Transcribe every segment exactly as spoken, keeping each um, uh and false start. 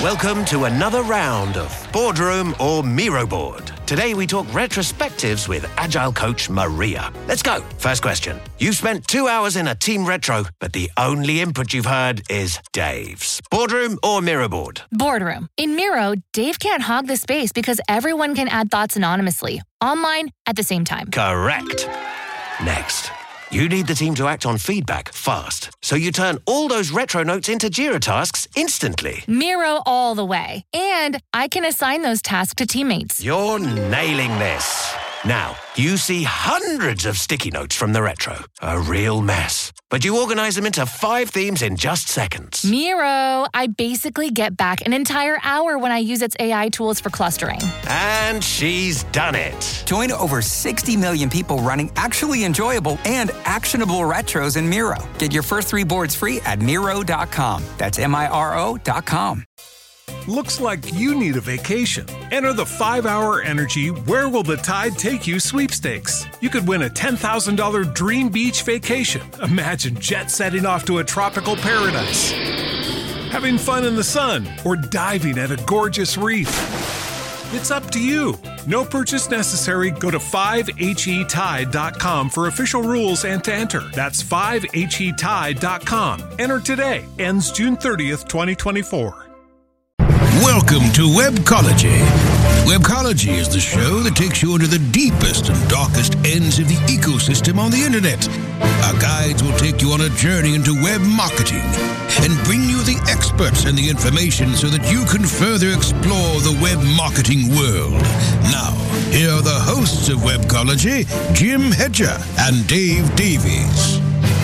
Welcome to another round of Boardroom or Miro Board. Today we talk retrospectives with Agile coach Maria. Let's go. First question. You've spent two hours in a team retro, but the only input you've heard is Dave's. Boardroom or Miro Board? Boardroom. In Miro, Dave can't hog the space because everyone can add thoughts anonymously, online, at the same time. Correct. Next. You need the team to act on feedback fast, so you turn all those retro notes into Jira tasks instantly. Miro all the way. And I can assign those tasks to teammates. You're nailing this. Now, you see hundreds of sticky notes from the retro. A real mess. But you organize them into five themes in just seconds. Miro, I basically get back an entire hour when I use its A I tools for clustering. And she's done it. Join over sixty million people running actually enjoyable and actionable retros in Miro. Get your first three boards free at Miro dot com. That's M I R O dot com. Looks like you need a vacation. Enter the five hour Energy Where Will the Tide Take You sweepstakes. You could win a ten thousand dollars dream beach vacation. Imagine jet setting off to a tropical paradise, having fun in the sun, or diving at a gorgeous reef. It's up to you. No purchase necessary. Go to five H E tide dot com for official rules and to enter. That's five H E tide dot com. Enter today. Ends June thirtieth, twenty twenty-four. Welcome to Webcology. Webcology is the show that takes you into the deepest and darkest ends of the ecosystem on the internet. Our guides will take you on a journey into web marketing and bring you the experts and the information so that you can further explore the web marketing world. Now, here are the hosts of Webcology, Jim Hedger and Dave Davies.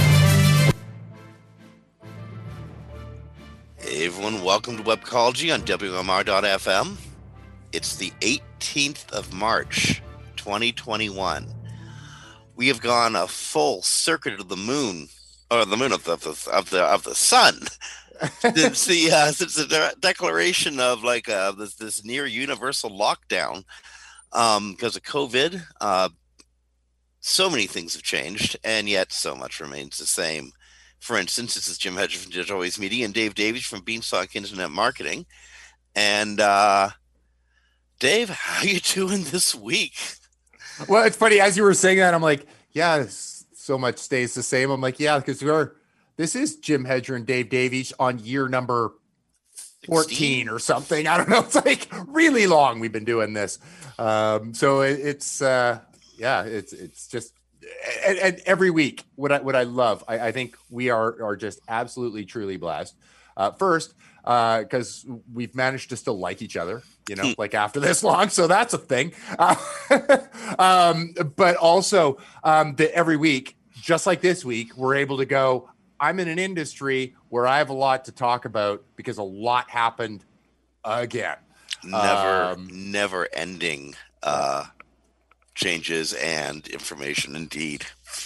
Hey everyone, welcome to Webcology on W M R dot F M. It's the eighteenth of March, twenty twenty-one. We have gone a full circuit of the moon, or the moon of the of the of the sun, since the uh, since the de- declaration of like uh, this this near universal lockdown um, because of COVID. Uh, so many things have changed, and yet so much remains the same. For instance, this is Jim Hedger from Digital Ways Media and Dave Davies from Beanstalk Internet Marketing. And uh, Dave, how you doing this week? Well, it's funny. As you were saying that, I'm like, yeah, so much stays the same. I'm like, yeah, because we're this is Jim Hedger and Dave Davies on year number fourteen sixteen or something. I don't know. It's like really long we've been doing this. Um, so it, it's uh, yeah, it's it's just. And, and every week, what I what I love, I, I think we are are just absolutely truly blessed. Uh, first, because uh, we've managed to still like each other, you know, like after this long, so that's a thing. Uh, um, but also um, that every week, just like this week, we're able to go. I'm in an industry where I have a lot to talk about because a lot happened again. Never, um, never ending. Uh, changes and information indeed.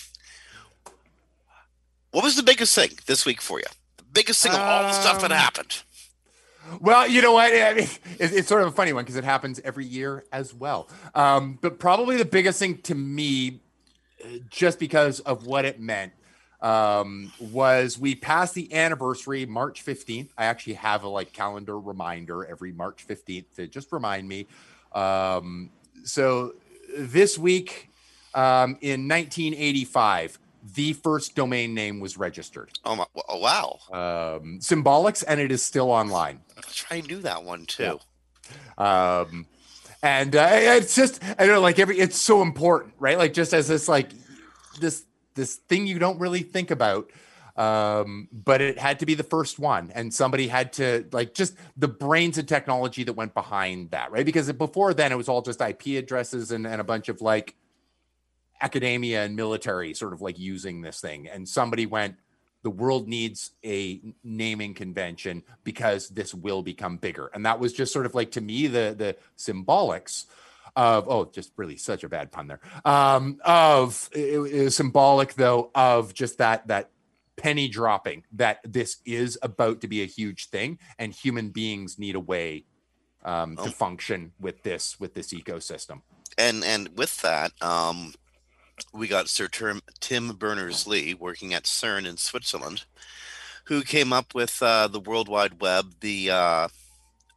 What was the biggest thing this week for you? The biggest thing of all the stuff that happened? Well, you know what? I mean, it's sort of a funny one because it happens every year as well. Um, but probably the biggest thing to me, just because of what it meant, um, was we passed the anniversary March fifteenth. I actually have a like calendar reminder every March fifteenth to just remind me. Um, so this week, um, in nineteen eighty-five, the first domain name was registered. Oh, my, oh wow. Um, Symbolics, and it is still online. I try and do that one too. Yeah. Um, and uh, it's just, I don't know, like every, it's so important, right? Like just as this, like this, this thing you don't really think about. Um, but it had to be the first one, and somebody had to like just the brains of technology that went behind that, right? Because before then it was all just I P addresses and, and a bunch of like academia and military sort of like using this thing. And somebody went, the world needs a naming convention because this will become bigger. And that was just sort of like, to me, the, the symbolics of, oh, just really such a bad pun there. Um, of it, it was symbolic though, of just that, that, penny dropping that this is about to be a huge thing, and human beings need a way um, to oh. function with this with this ecosystem. And and with that, um, we got Sir Tim, Tim Berners-Lee working at CERN in Switzerland, who came up with uh, the World Wide Web, the uh,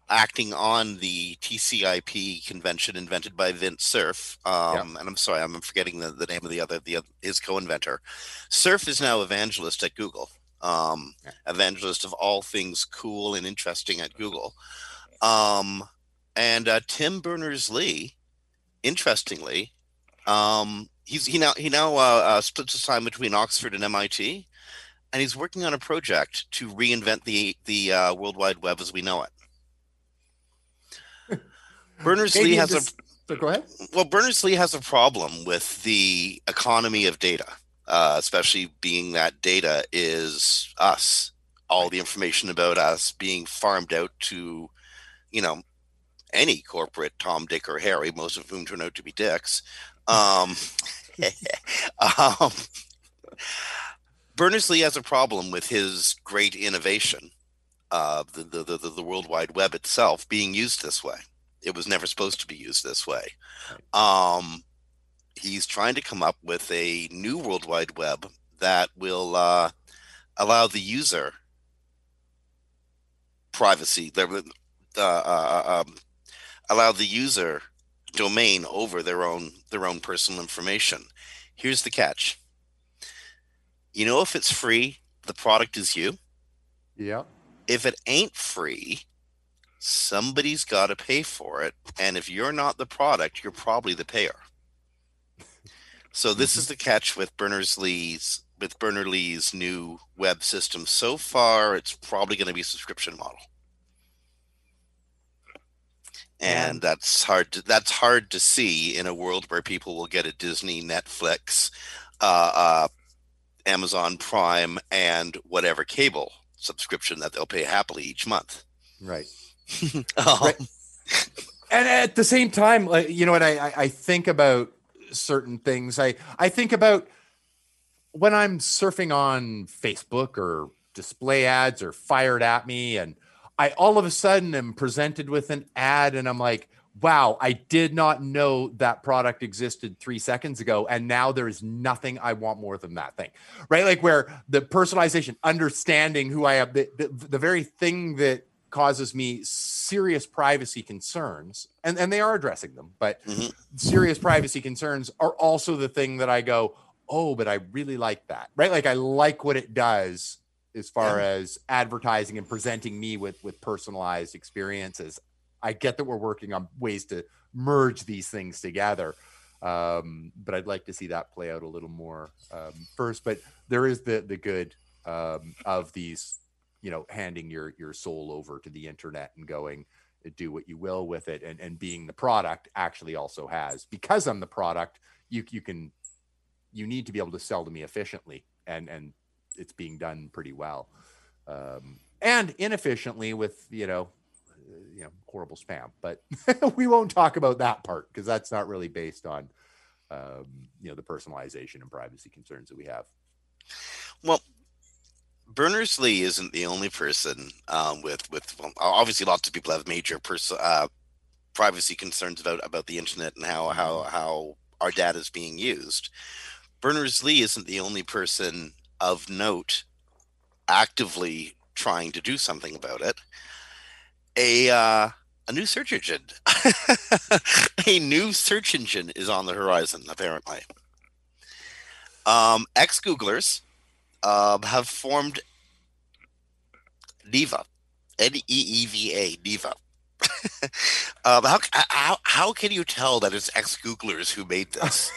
acting on the T C I P convention invented by Vint Cerf. Um, Yep. And I'm sorry, I'm forgetting the, the name of the other, the his co-inventor. Cerf is now evangelist at Google. Um, Yeah. Evangelist of all things cool and interesting at Google. Um, and uh, Tim Berners-Lee, interestingly, um, he's he now he now uh, uh, splits his time between Oxford and M I T, and he's working on a project to reinvent the the uh, World Wide Web as we know it. Berners-Lee Maybe has this- a so go ahead. well, Berners-Lee has a problem with the economy of data, uh, especially being that data is us, all the information about us being farmed out to, you know, any corporate Tom, Dick, or Harry, most of whom turn out to be dicks. Um, um, Berners-Lee has a problem with his great innovation, uh, the, the, the, the World Wide Web itself, being used this way. It was never supposed to be used this way. Um, he's trying to come up with a new World Wide Web that will uh, allow the user privacy, uh, uh, um, allow the user domain over their own their own personal information. Here's the catch. You know, if it's free, the product is you. Yeah. If it ain't free, somebody's got to pay for it. And if you're not the product, you're probably the payer. So this is the catch with Berners-Lee's with Berners-Lee's new web system. So far, it's probably going to be a subscription model. And And- that's hard to, that's hard to see in a world where people will get a Disney, Netflix, uh, uh, Amazon Prime, and whatever cable subscription that they'll pay happily each month. Right. Um, Right. And at the same time, like, you know what, I, I I think about certain things. I I think about when I'm surfing on Facebook or display ads are fired at me, and I all of a sudden am presented with an ad, and I'm like, wow, I did not know that product existed three seconds ago, and now there is nothing I want more than that thing, right? Like where the personalization, understanding who I am, the, the, the very thing that causes me serious privacy concerns, and, and they are addressing them, but Mhm. serious privacy concerns are also the thing that I go, oh, but I really like that, right? Like I like what it does as far Yeah. as advertising and presenting me with, with personalized experiences. I get that we're working on ways to merge these things together. Um, but I'd like to see that play out a little more um, first, but there is the, the good um, of these, you know, handing your, your soul over to the internet and going, do what you will with it. And, and being the product actually also has, because I'm the product, you, you can, you need to be able to sell to me efficiently, and, and it's being done pretty well. Um, and inefficiently with, you know, you know, horrible spam, but we won't talk about that part because that's not really based on, um, you know, the personalization and privacy concerns that we have. Well, Berners-Lee isn't the only person um, with with well, obviously lots of people have major pers- uh, privacy concerns about about the internet and how how how our data is being used. Berners-Lee isn't the only person of note actively trying to do something about it. A uh, a new search engine, a new search engine is on the horizon. Apparently, um, ex-Googlers Um, have formed Neeva, N E E V A, Neeva. um, how, how how can you tell that it's ex-Googlers who made this?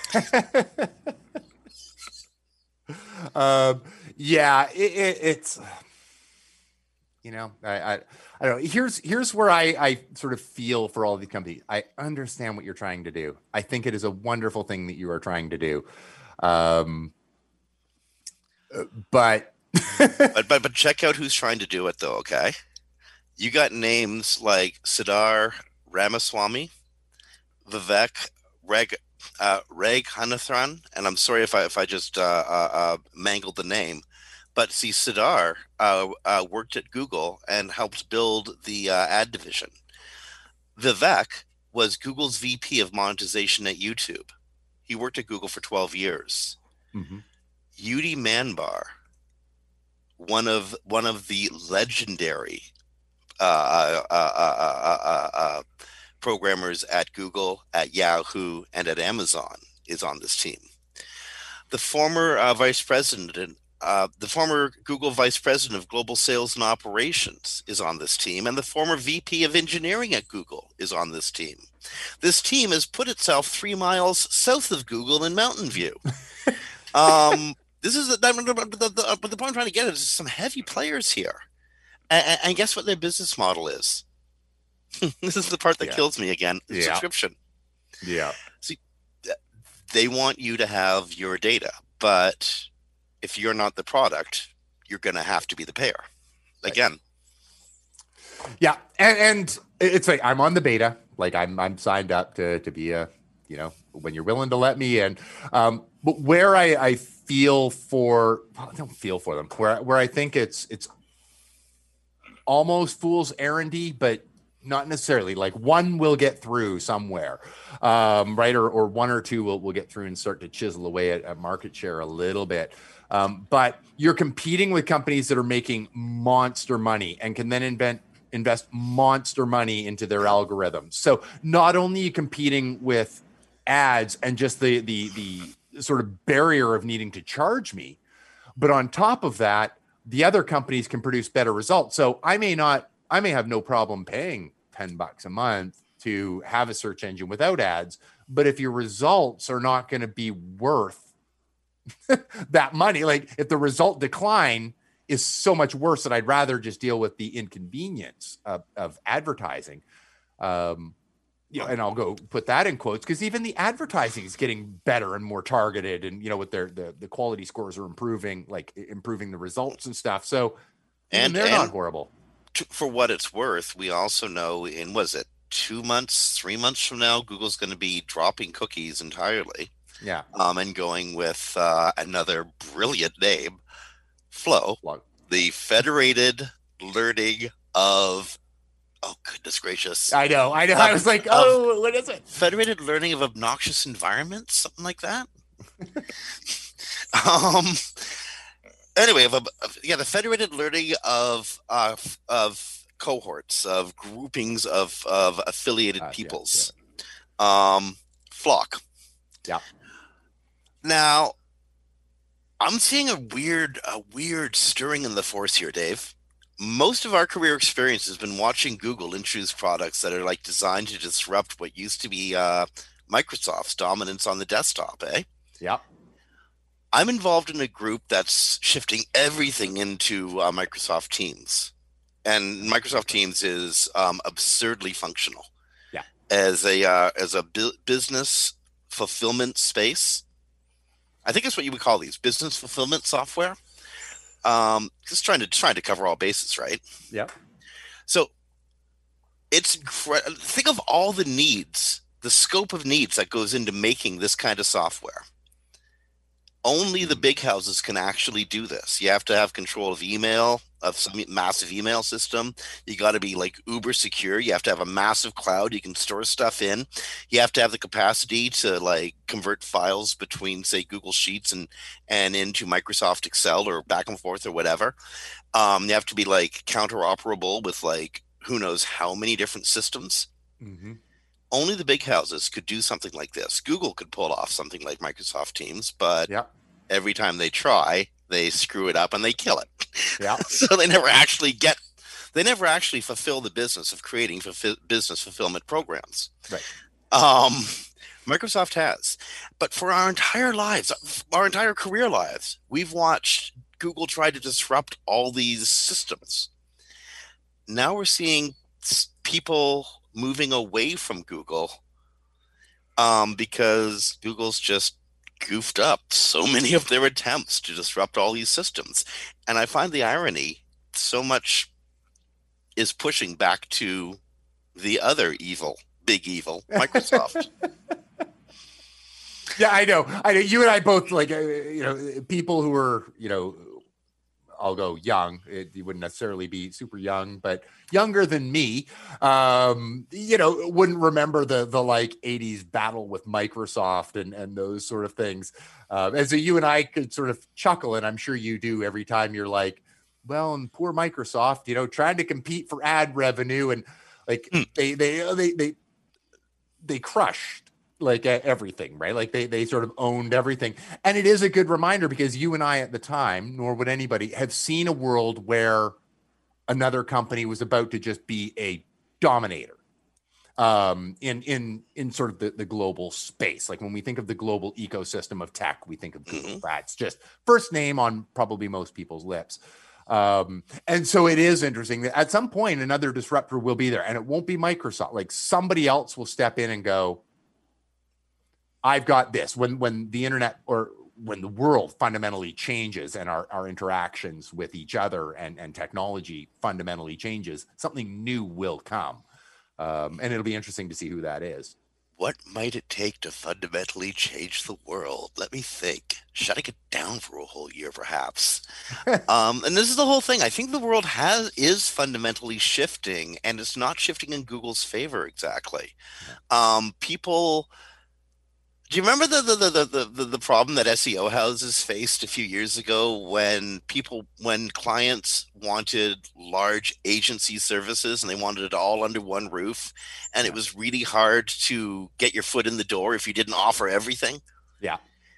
um, yeah, it, it, it's, you know, I, I, I don't know. Here's, here's where I, I sort of feel for all of these companies. I understand what you're trying to do. I think it is a wonderful thing that you are trying to do. Um, but, but but but check out who's trying to do it though. Okay, you got names like Siddhar Ramaswamy, Vivek Reg uh, Raghunathran, and I'm sorry if I if I just uh, uh, uh, mangled the name, but see, Siddhar uh, uh, worked at Google and helped build the uh, ad division. Vivek was Google's V P of monetization at YouTube. He worked at Google for twelve years. mm-hmm. Udi Manbar, one of one of the legendary uh, uh, uh, uh, uh, uh, programmers at Google, at Yahoo, and at Amazon is on this team. The former uh, vice president, uh, the former Google vice president of global sales and operations is on this team, and the former V P of engineering at Google is on this team. This team has put itself three miles south of Google in Mountain View. um, this is the, the, the, the point I'm trying to get is some heavy players here, and, and guess what their business model is? This is the part that yeah. kills me again. Yeah. Subscription. Yeah. See, they want you to have your data, but if you're not the product, you're going to have to be the payer. Again. Yeah, and, and it's like I'm on the beta. Like I'm I'm signed up to to be a, you know, when you're willing to let me in. Um, but where I, I feel for, well, I don't feel for them. Where where I think it's it's almost fool's errandy, but not necessarily. Like one will get through somewhere, um, right? Or or one or two will will get through and start to chisel away at, at market share a little bit. Um, but you're competing with companies that are making monster money and can then invent invest monster money into their algorithms. So not only are you competing with ads and just the the the sort of barrier of needing to charge me, but on top of that, the other companies can produce better results. So I may not, I may have no problem paying ten bucks a month to have a search engine without ads, but if your results are not going to be worth that money, like if the result decline is so much worse that I'd rather just deal with the inconvenience of, of advertising. Um, you know, and I'll go put that in quotes because even the advertising is getting better and more targeted, and you know, with their the, the quality scores are improving, like improving the results and stuff. So and they're and not horrible. To, for what it's worth, we also know in was it two months, three months from now, Google's going to be dropping cookies entirely. Yeah. Um, and going with uh, another brilliant name. Flow, the Federated Learning of, oh goodness gracious. I know, I know. I was like, oh, what is it? Federated Learning of Obnoxious Environments, something like that. um. Anyway, of, of, yeah, the Federated Learning of uh, of cohorts, of groupings of of affiliated uh, peoples. Yeah, yeah. Um, Flock. Yeah. Now, I'm seeing a weird, a weird stirring in the force here, Dave. Most of our career experience has been watching Google introduce products that are like designed to disrupt what used to be uh, Microsoft's dominance on the desktop, eh? Yeah. I'm involved in a group that's shifting everything into uh, Microsoft Teams. And Microsoft Teams is um, absurdly functional. Yeah. As a, uh, as a bu- business fulfillment space. I think that's what you would call these, business fulfillment software. Um, just trying to trying to cover all bases, right? Yeah. So it's think of all the needs, the scope of needs that goes into making this kind of software. Only the big houses can actually do this. You have to have control of email, of some massive email system. You got to be like uber secure. You have to have a massive cloud you can store stuff in. You have to have the capacity to like convert files between, say, Google Sheets and and into Microsoft Excel or back and forth or whatever. Um, you have to be like counteroperable with like who knows how many different systems. Mm-hmm. Only the big houses could do something like this. Google could pull off something like Microsoft Teams, but yeah. every time they try, they screw it up and they kill it. Yeah. So they never actually get, they never actually fulfill the business of creating fulfill, business fulfillment programs. Right. Um, Microsoft has, but for our entire lives, our entire career lives, we've watched Google try to disrupt all these systems. Now we're seeing people moving away from Google um, because Google's just goofed up so many of their attempts to disrupt all these systems. And I find the irony, so much is pushing back to the other evil, big evil, Microsoft. Yeah, I know. I know. You and I both, like, uh, you know, people who are, you know, I'll go young. It, you wouldn't necessarily be super young, but younger than me, um, you know, wouldn't remember the the like eighties battle with Microsoft and and those sort of things. Um, and so you and I could sort of chuckle, and I'm sure you do every time you're like, well, and poor Microsoft, you know, trying to compete for ad revenue, and like mm. they, they, they, they, they crushed like everything, right? Like they, they sort of owned everything. And it is a good reminder, because you and I at the time, nor would anybody, have seen a world where another company was about to just be a dominator um, in, in, in sort of the, the global space. Like when we think of the global ecosystem of tech, we think of Google. Mm-hmm. That's just first name on probably most people's lips. Um, and so it is interesting that at some point another disruptor will be there, and it won't be Microsoft. Like somebody else will step in and go, I've got this. When, when the internet, or when the world fundamentally changes and our, our interactions with each other and, and technology fundamentally changes, something new will come. Um, and it'll be interesting to see who that is. What might it take to fundamentally change the world? Let me think. Shutting it down for a whole year, perhaps. um, and this is the whole thing. I think the world has is fundamentally shifting, and it's not shifting in Google's favor exactly. Um, people... Do you remember the the, the the the the problem that S E O houses faced a few years ago when people, when clients wanted large agency services and they wanted it all under one roof, and it was really hard to get your foot in the door if you didn't offer everything? Yeah.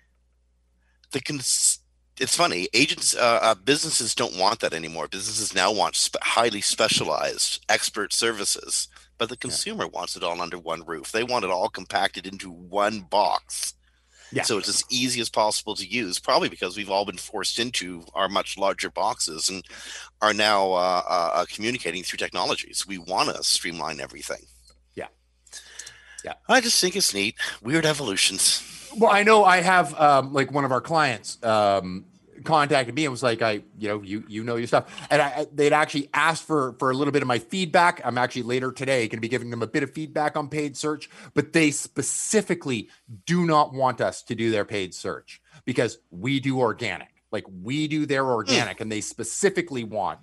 The cons- it's funny. Agents, uh, uh, businesses don't want that anymore. Businesses now want spe- highly specialized expert services. But the consumer yeah. wants it all under one roof. They want it all compacted into one box. Yeah. So it's as easy as possible to use, probably because we've all been forced into our much larger boxes and are now uh, uh, communicating through technologies. We want to streamline everything. Yeah. Yeah. I just think it's neat. Weird evolutions. Well, I know I have um, like one of our clients um, contacted me and was like, I, you know, you, you know your stuff. And I, they'd actually asked for, for a little bit of my feedback. I'm actually later today going to be giving them a bit of feedback on paid search, but they specifically do not want us to do their paid search because we do organic. Like we do their organic, mm. and they specifically want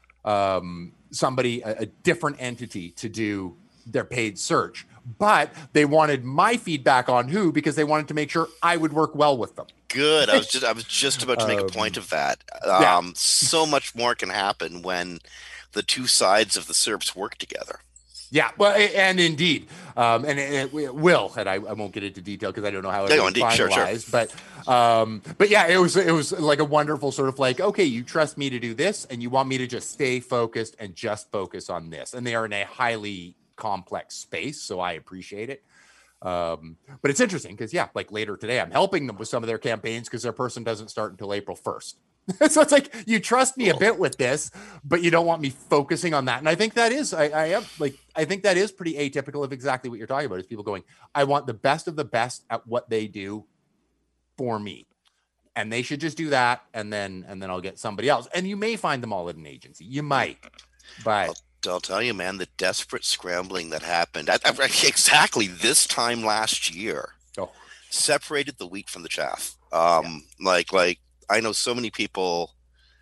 um, somebody, a, a different entity to do their paid search, but they wanted my feedback on who, because they wanted to make sure I would work well with them. Good. I was just I was just about to make um, a point of that. Um, yeah. So much more can happen when the two sides of the S E R Ps work together. Yeah, well, and indeed, um, and it, it will, and I, I won't get into detail because I don't know how it was finalized. Sure, sure. But, um, but yeah, it was it was like a wonderful sort of like, okay, you trust me to do this, and you want me to just stay focused and just focus on this, and they are in a highly complex space, so I appreciate it. Um, but it's interesting because yeah, like later today, I'm helping them with some of their campaigns because their person doesn't start until April first. So it's like, you trust me a bit with this, but you don't want me focusing on that. And I think that is, I, I am like, I think that is pretty atypical of exactly what you're talking about, is people going, I want the best of the best at what they do for me. And they should just do that. And then, and then I'll get somebody else. And you may find them all at an agency. You might, but I'll, I'll tell you, man, the desperate scrambling that happened at, at exactly this time last year oh. separated the wheat from the chaff. Um, yeah. like, like, I know so many people,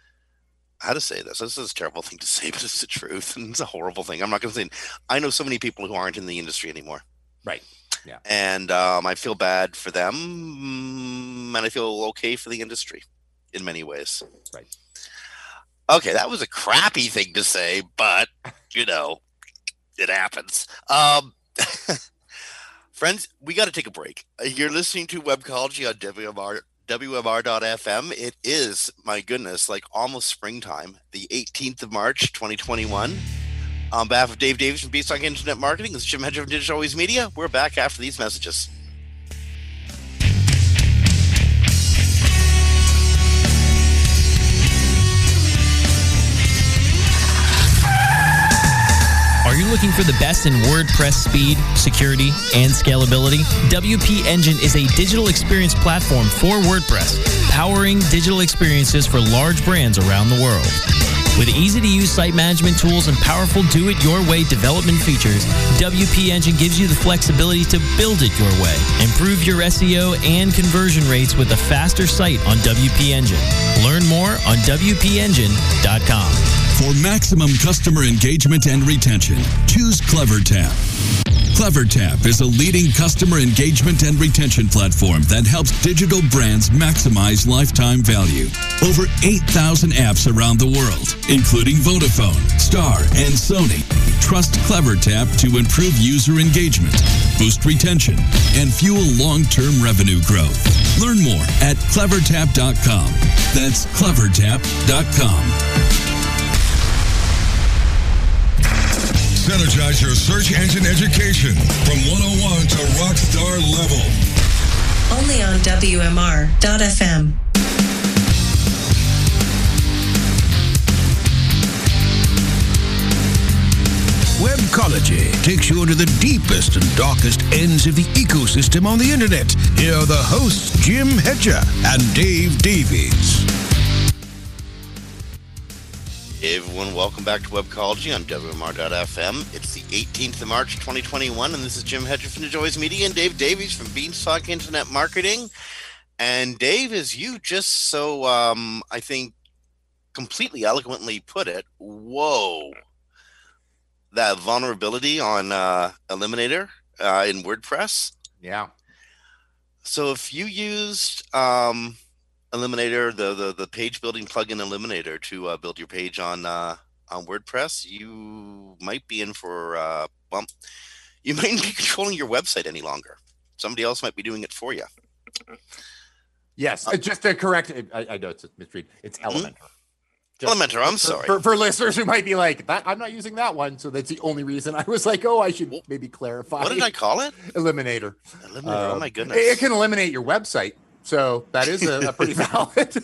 how to say this, this is a terrible thing to say, but it's the truth, and it's a horrible thing. I'm not going to say it. I know so many people who aren't in the industry anymore. Right. Yeah. And um, I feel bad for them, and I feel okay for the industry in many ways. Right. Okay, that was a crappy thing to say, but, you know, it happens. Um, friends, we got to take a break. You're listening to Webcology on W M R. W M R dot F M. It is, my goodness, like almost springtime, the eighteenth of March, twenty twenty-one. On behalf of Dave Davies from Beanstalk Internet Marketing, this is Jim Hedger from Digital Always Media. We're back after these messages. Are you looking for the best in WordPress speed, security, and scalability? W P Engine is a digital experience platform for WordPress, powering digital experiences for large brands around the world. With easy-to-use site management tools and powerful do-it-your-way development features, W P Engine gives you the flexibility to build it your way. Improve your S E O and conversion rates with a faster site on W P Engine. Learn more on W P engine dot com. For maximum customer engagement and retention, choose CleverTap. CleverTap is a leading customer engagement and retention platform that helps digital brands maximize lifetime value. Over eight thousand apps around the world, including Vodafone, Star, and Sony, trust CleverTap to improve user engagement, boost retention, and fuel long-term revenue growth. Learn more at clever tap dot com. That's clever tap dot com. Synergize your search engine education from one oh one to rockstar level. Only on W M R dot F M. Webcology takes you into the deepest and darkest ends of the ecosystem on the internet. Here are the hosts, Jim Hedger and Dave Davies. Hey everyone, welcome back to Webcology on W M R dot F M. It's the eighteenth of March, twenty twenty-one, and this is Jim Hedger from NeJoy's Media and Dave Davies from Beanstalk Internet Marketing. And Dave, as you just so, um, I think, completely eloquently put it, whoa, that vulnerability on uh, Eliminator uh, in WordPress. Yeah. So if you used... Um, Eliminator, the, the the page building plugin Eliminator to uh, build your page on uh, on WordPress, you might be in for uh, well, you might not be controlling your website any longer. Somebody else might be doing it for you. Yes, uh, just to correct, I, I know it's a misread. It's Elementor. Just Elementor. I'm for, sorry for, for listeners who might be like, that, I'm not using that one, so that's the only reason I was like, oh, I should maybe clarify. What did I call it? Eliminator. Eliminator. Uh, oh my goodness! It, it can eliminate your website. So that is a, a pretty valid.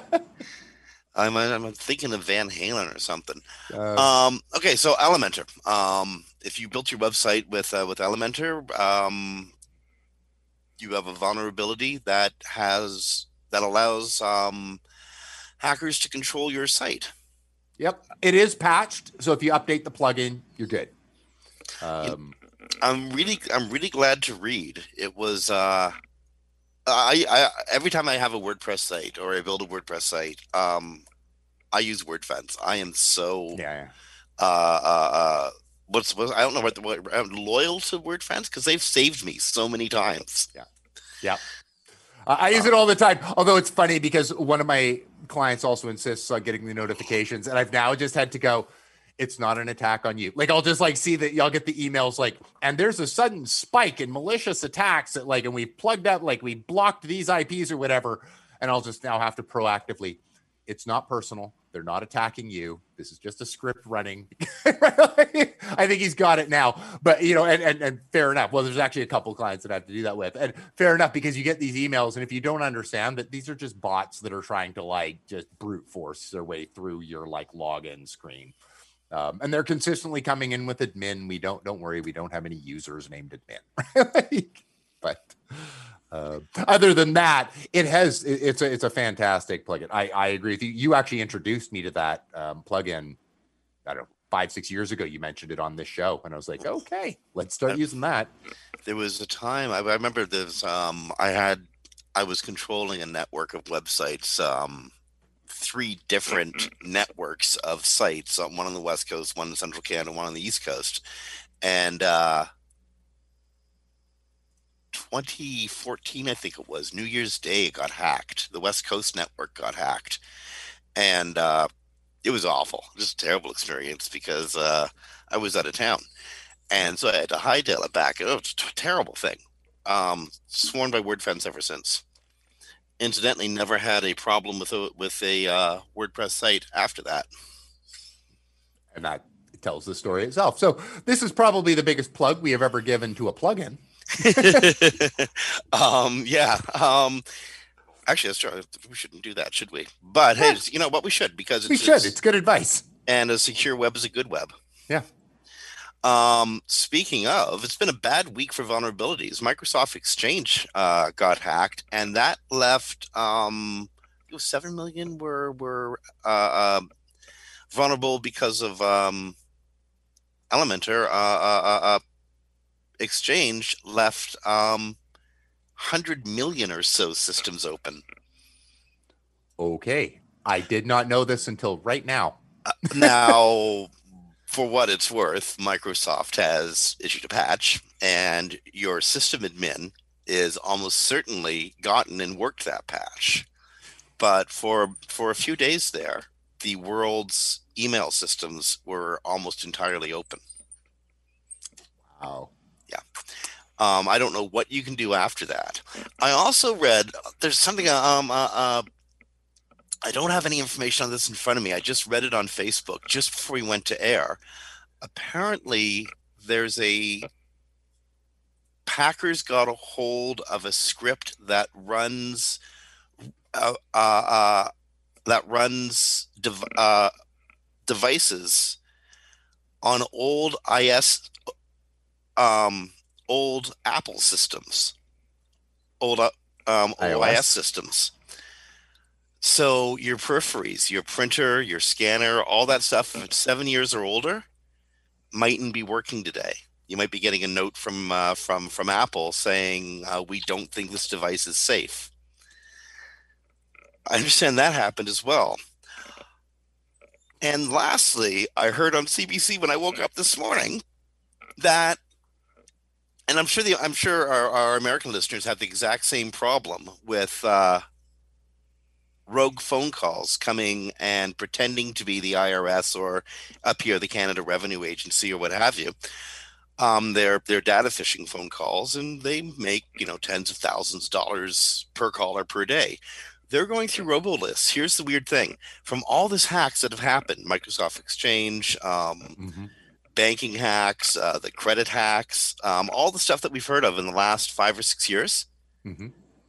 I'm I'm thinking of Van Halen or something. Uh, um, okay, so Elementor. Um, if you built your website with uh, with Elementor, um, you have a vulnerability that has that allows um, hackers to control your site. Yep, it is patched. So if you update the plugin, you're good. Um, I'm really I'm really glad to read. It was. Uh, I, I every time I have a WordPress site or I build a WordPress site, um, I use WordFence. I am so yeah. yeah. Uh, uh, uh, what's, what's I don't know what the what, I'm loyal to WordFence because they've saved me so many times. Yeah, yeah. Uh, I use it all the time. Although it's funny because one of my clients also insists on getting the notifications, and I've now just had to go. It's not an attack on you. Like, I'll just like see that y'all get the emails like, and there's a sudden spike in malicious attacks that like, and we plugged up, like we blocked these I Ps or whatever. And I'll just now have to proactively, it's not personal. They're not attacking you. This is just a script running. I think he's got it now, but you know, and, and, and fair enough. Well, there's actually a couple of clients that I have to do that with, and fair enough, because you get these emails. And if you don't understand that these are just bots that are trying to like just brute force their way through your like login screen. Um, and they're consistently coming in with admin. We don't, don't worry. We don't have any users named admin. like, but uh, other than that, it has, it, it's a, it's a fantastic plugin. I, I agree with you. You actually introduced me to that um, plugin. I don't know, five, six years ago, you mentioned it on this show. And I was like, okay, let's start using that. There was a time I, I remember this, um, I had, I was controlling a network of websites, um, three different networks of sites, one on the West Coast, one in Central Canada, one on the East Coast. And uh, twenty fourteen, I think it was, New Year's Day, it got hacked. The West Coast network got hacked. And uh, it was awful. Just a terrible experience because uh, I was out of town. And so I had to hightail it back. It was a terrible thing. Um, sworn by WordFence ever since. Incidentally, never had a problem with a with a uh, WordPress site after that. And that tells the story itself. So this is probably the biggest plug we have ever given to a plugin. um, yeah. Um, actually, that's true. We shouldn't do that, should we? But yeah. Hey, you know what? We should because it's, we should. It's, it's good advice. And a secure web is a good web. Yeah. Um, speaking of, it's been a bad week for vulnerabilities. Microsoft Exchange uh, got hacked, and that left um, it was seven million were were uh, uh, vulnerable because of um, Elementor. Uh, uh, uh, Exchange left um, one hundred million or so systems open. Okay, I did not know this until right now. uh, now. For what it's worth, Microsoft has issued a patch, and your system admin is almost certainly gotten and worked that patch. But for for a few days there, the world's email systems were almost entirely open. Wow. Yeah. Um, I don't know what you can do after that. I also read there's something. Um, uh, uh, I don't have any information on this in front of me. I just read it on Facebook just before we went to air. Apparently, there's a Packers got a hold of a script that runs uh, uh, uh, that runs dev- uh, devices on old I S, um, old Apple systems, old uh, um, O S systems. So your peripheries, your printer, your scanner, all that stuff, if it's seven years or older, mightn't be working today. You might be getting a note from uh, from from Apple saying uh, we don't think this device is safe. I understand that happened as well. And lastly, I heard on C B C when I woke up this morning that, and I'm sure the I'm sure our, our American listeners have the exact same problem with uh, rogue phone calls coming and pretending to be the I R S or up here the Canada Revenue Agency or what have you. Um, they're they're data phishing phone calls, and they make you know tens of thousands of dollars per caller per day. They're going through RoboList. Here's the weird thing: from all this hacks that have happened, Microsoft Exchange, um, mm-hmm. banking hacks, uh, the credit hacks, um, all the stuff that we've heard of in the last five or six years, mm-hmm.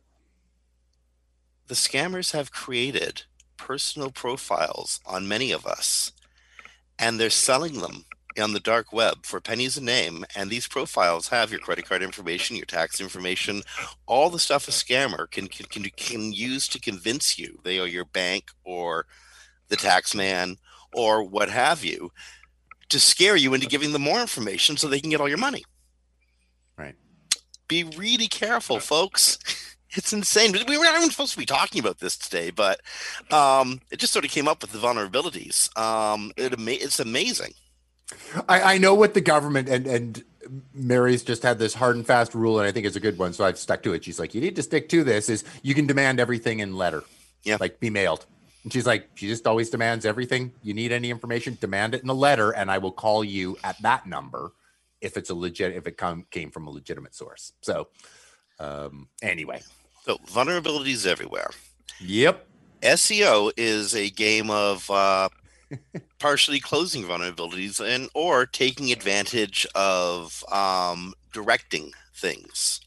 the scammers have created personal profiles on many of us, and they're selling them on the dark web for pennies a name. And these profiles have your credit card information, your tax information, all the stuff a scammer can can can, can use to convince you they are your bank or the tax man or what have you, to scare you into giving them more information so they can get all your money. Right. Be really careful, folks. It's insane. We weren't even supposed to be talking about this today, but um, it just sort of came up with the vulnerabilities. Um, it ama- it's amazing. I, I know what the government and, and Mary's just had this hard and fast rule, and I think it's a good one. So I've stuck to it. She's like, you need to stick to this is you can demand everything in letter. Yeah. Like be mailed. And she's like, she just always demands everything. You need any information, demand it in a letter, and I will call you at that number if it's a legit, if it come came from a legitimate source. So um, anyway. So vulnerabilities everywhere. Yep. S E O is a game of uh, partially closing vulnerabilities and or taking advantage of um, directing things.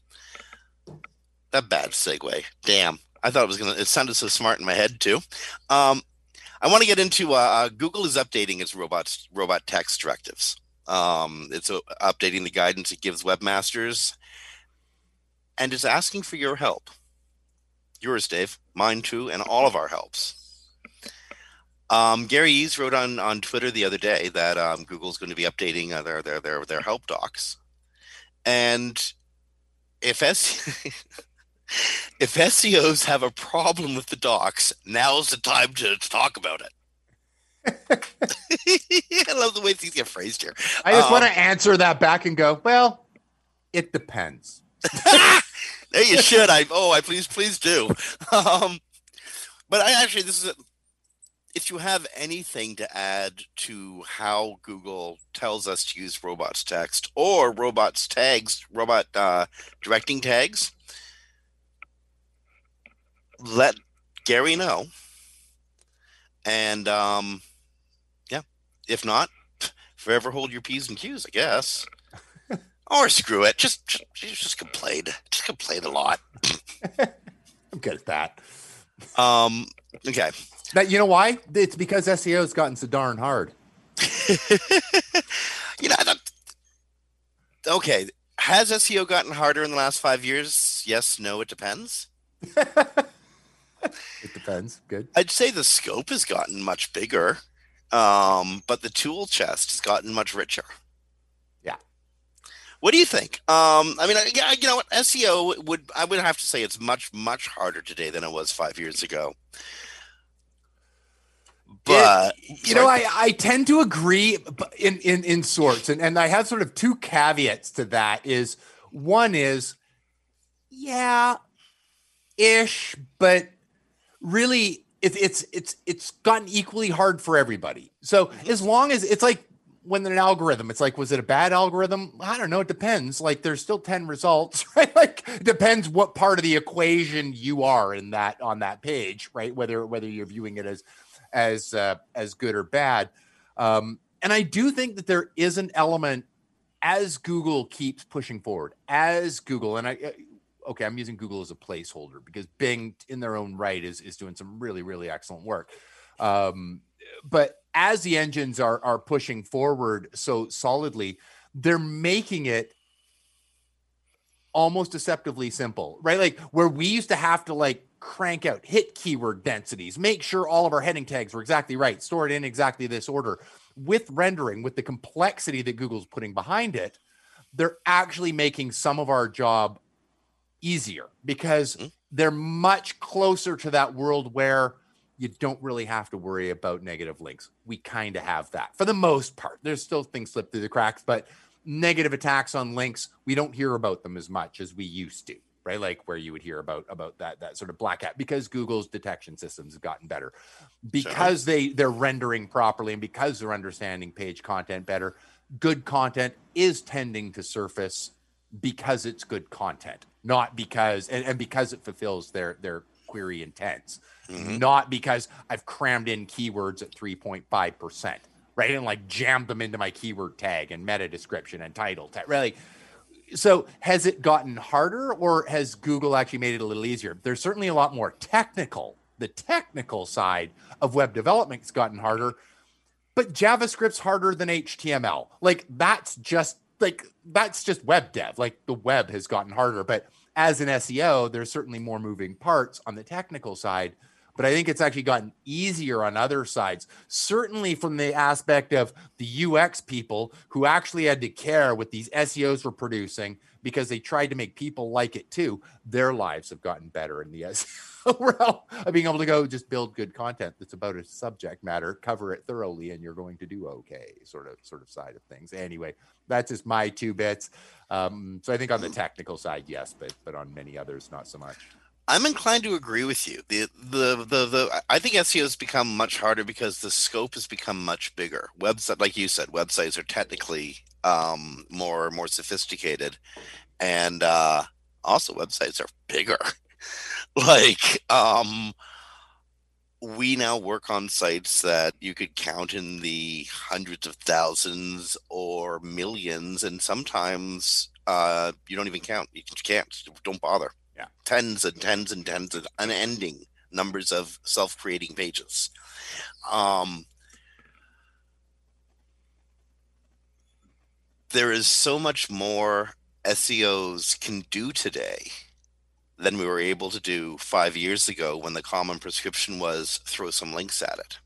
That bad segue. Damn. I thought it was going to, it sounded so smart in my head too. Um, I want to get into, uh, Google is updating its robots, robot text directives. Um, it's uh, updating the guidance it gives webmasters and is asking for your help. Yours, Dave, mine too, and all of our helps. Um, Gary Eves wrote on, on Twitter the other day that um, Google's going to be updating uh, their, their their their help docs, and if S if S E Os have a problem with the docs, now's the time to, to talk about it. I love the way things get phrased here. I just um, want to answer that back and go, well, it depends. There you should. I oh, I please, please do. Um, but I actually, this is a, if you have anything to add to how Google tells us to use robots text or robots tags, robot uh, directing tags, let Gary know. And um, yeah, if not, forever hold your P's and Q's, I guess. Or screw it. Just, just, just complain. Just complain a lot. I'm good at that. Um. Okay. That you know why? It's because S E O has gotten so darn hard. you know. That, okay. Has S E O gotten harder in the last five years? Yes. No. It depends. It depends. Good. I'd say the scope has gotten much bigger, um, but the tool chest has gotten much richer. What do you think? Um, I mean, yeah, you know what? S E O would, I would have to say it's much, much harder today than it was five years ago. But it, you know, I, I tend to agree in, in, in sorts. And, and I have sort of two caveats to that is one is, yeah, ish, but really it, it's, it's, it's gotten equally hard for everybody. So mm-hmm. as long as it's like when an algorithm, it's like, was it a bad algorithm? I don't know. It depends. Like there's still ten results, right? Like it depends what part of the equation you are in that, on that page, right? Whether, whether you're viewing it as, as uh, as good or bad. Um, and I do think that there is an element as Google keeps pushing forward, as Google, and I, okay, I'm using Google as a placeholder because Bing in their own right is, is doing some really, really excellent work. Um, but as the engines are, are pushing forward so solidly, they're making it almost deceptively simple, right? Like where we used to have to like crank out, hit keyword densities, make sure all of our heading tags were exactly right, store it in exactly this order. With rendering, with the complexity that Google's putting behind it, they're actually making some of our job easier because mm-hmm. they're much closer to that world where you don't really have to worry about negative links. We kind of have that for the most part. There's still things slip through the cracks, but negative attacks on links, we don't hear about them as much as we used to. Right, like where you would hear about about that that sort of black hat because Google's detection systems have gotten better, because sure. they they're rendering properly and because they're understanding page content better. Good content is tending to surface because it's good content, not because and, and because it fulfills their their query intents, mm-hmm. not because I've crammed in keywords at three point five percent, right, and like jammed them into my keyword tag and meta description and title tag, really. So has it gotten harder or has Google actually made it a little easier? There's certainly a lot more technical. The technical side of web development has gotten harder, but JavaScript's harder than H T M L. Like that's just like, that's just web dev. Like the web has gotten harder, but as an S E O, there's certainly more moving parts on the technical side, but I think it's actually gotten easier on other sides, certainly from the aspect of the U X people who actually had to care what these S E Os were producing because they tried to make people like it too. Their lives have gotten better in the S E O realm of being able to go just build good content that's about a subject matter, cover it thoroughly, and you're going to do okay, sort of sort of side of things. Anyway, that's just my two bits. Um, so I think on the technical side, yes, but but on many others, not so much. I'm inclined to agree with you. The, the the the I think S E O has become much harder because the scope has become much bigger. Website, like you said, websites are technically um, more more sophisticated, and uh, also websites are bigger. like um, we now work on sites that you could count in the hundreds of thousands or millions, and sometimes uh, you don't even count. You can't. Don't bother. Yeah, tens and tens and tens of unending numbers of self-creating pages. Um, there is so much more S E Os can do today than we were able to do five years ago when the common prescription was throw some links at it.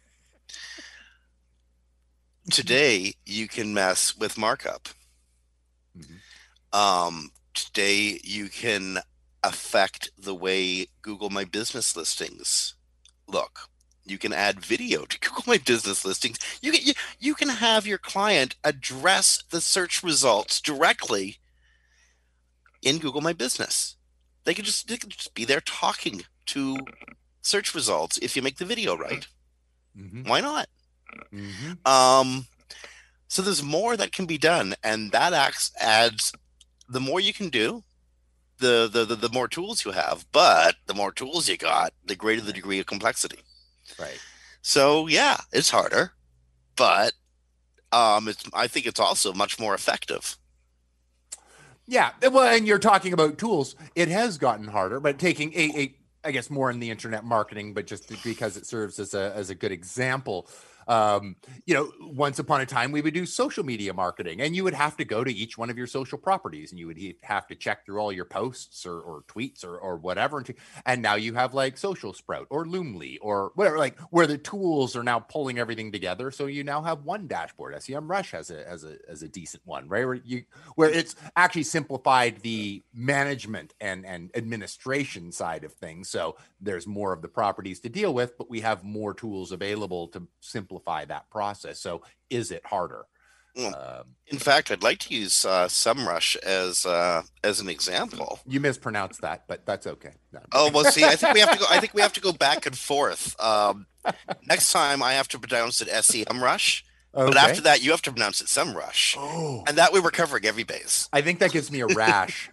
Today, you can mess with markup. Mm-hmm. Um, today, you can affect the way Google My Business listings look. You can add video to Google My Business listings. You can you, you can have your client address the search results directly in Google My Business. They can just they can just be there talking to search results if you make the video right. Mm-hmm. Why not? Mm-hmm. Um, so there's more that can be done, and that acts adds the more you can do. The, the, the, the more tools you have, but the more tools you got, the greater the degree of complexity. Right. So yeah, it's harder, but um, it's, I think it's also much more effective. Yeah. Well, and you're talking about tools. It has gotten harder, but taking a, a I guess more in the internet marketing, but just because it serves as a, as a good example. Um, you know, once upon a time, we would do social media marketing, and you would have to go to each one of your social properties, and you would have to check through all your posts or, or tweets or, or whatever. And now you have like Social Sprout or Loomly or whatever, like where the tools are now pulling everything together. So you now have one dashboard. SEMrush has a as a as a decent one, right? Where you where it's actually simplified the management and and administration side of things. So there's more of the properties to deal with, but we have more tools available to simplify that process. So is it harder? Mm. Um, In fact, I'd like to use uh, SEMrush as uh, as an example. You mispronounced that, but that's okay. No. Oh well, see, I think we have to go. I think we have to go back and forth. Um, next time, I have to pronounce it SEMrush, Okay. but after that, you have to pronounce it SEMrush, Oh. and that way we're covering every base. I think that gives me a rash.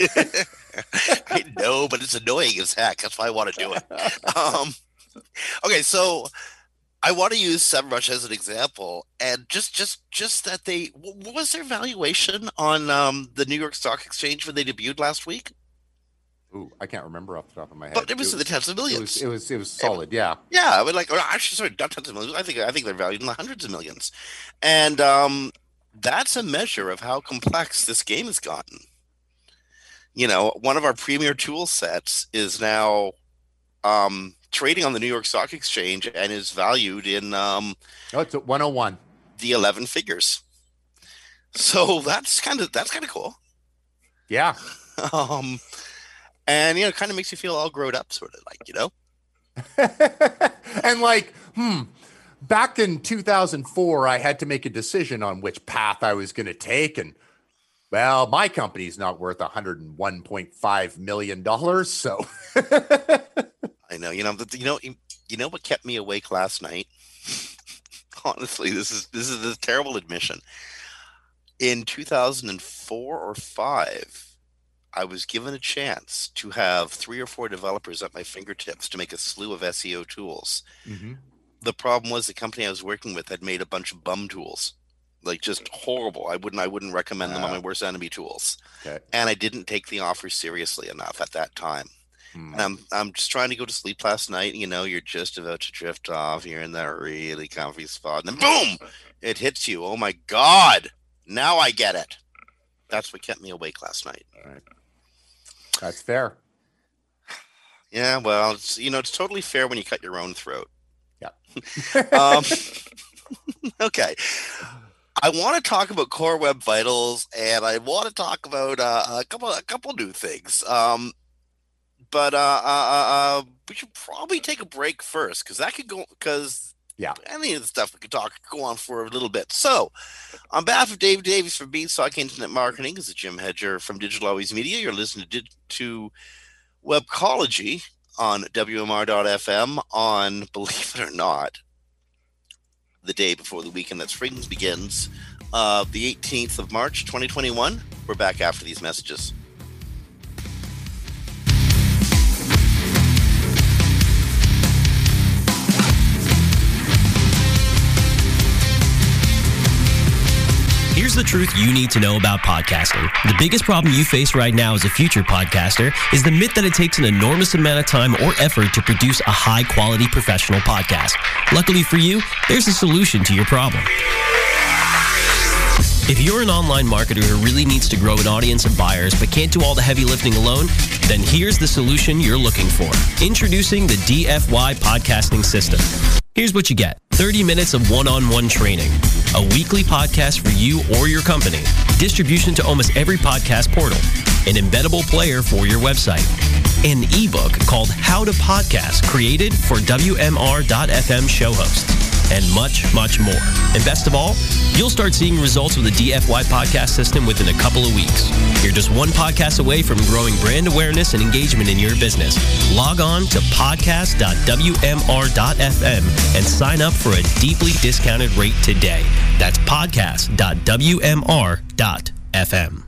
I know, but it's annoying as heck. That's why I want to do it. Um, okay, so I want to use SEMrush as an example, and just, just, just that they what was their valuation on um, the New York Stock Exchange when they debuted last week? Ooh, I can't remember off the top of my head. But it was, in the tens of It millions. was, it was, it was solid, yeah. Yeah, I mean, like, or actually, sorry, not tens of millions. I think, I think they're valued in the hundreds of millions, and um, that's a measure of how complex this game has gotten. You know, one of our premier tool sets is now um, trading on the New York Stock Exchange and is valued in um, Oh, it's at one oh one. the eleven figures. So that's kind of that's kind of cool. Yeah. Um, and you know, it kind of makes you feel all grown up, sort of like, you know. And like, hmm, back in two thousand four, I had to make a decision on which path I was going to take. And well, my company's not worth one hundred one point five million dollars. So I know, you know, the, you know, you know what kept me awake last night? Honestly, this is this is a terrible admission. In two thousand four or five, I was given a chance to have three or four developers at my fingertips to make a slew of S E O tools. Mm-hmm. The problem was the company I was working with had made a bunch of bum tools, like just horrible. I wouldn't I wouldn't recommend them on my worst enemy tools. Okay. And I didn't take the offer seriously enough at that time. Hmm. And I'm I'm just trying to go to sleep last night. You know, you're just about to drift off. You're in that really comfy spot, and then boom, it hits you. Oh my God! Now I get it. That's what kept me awake last night. All right. That's fair. Yeah, well, it's, you know, it's totally fair when you cut your own throat. Yeah. um, okay. I want to talk about Core Web Vitals, and I want to talk about uh, a couple a couple new things. Um, but uh, uh, uh, we should probably take a break first, because that could go because yeah, any of the stuff we could talk could go on for a little bit. So, on behalf of Dave Davies from Beanstalk Internet Marketing, this is Jim Hedger from Digital Always Media. You're listening to, to Webcology on W M R dot F M on, believe it or not, the day before the weekend that spring begins, uh, the eighteenth of March, twenty twenty-one. We're back after these messages. Here's the truth you need to know about podcasting. The biggest problem you face right now as a future podcaster is the myth that it takes an enormous amount of time or effort to produce a high-quality professional podcast. Luckily for you, there's a solution to your problem. If you're an online marketer who really needs to grow an audience of buyers but can't do all the heavy lifting alone, then here's the solution you're looking for. Introducing the D F Y Podcasting System. Here's what you get. thirty minutes of one-on-one training, a weekly podcast for you or your company, distribution to almost every podcast portal, an embeddable player for your website, an ebook called How to Podcast, created for W M R dot F M show hosts, and much, much more. And best of all, you'll start seeing results with the D F Y podcast system within a couple of weeks. You're just one podcast away from growing brand awareness and engagement in your business. Log on to podcast dot W M R dot F M and sign up for a deeply discounted rate today. That's podcast dot W M R dot F M.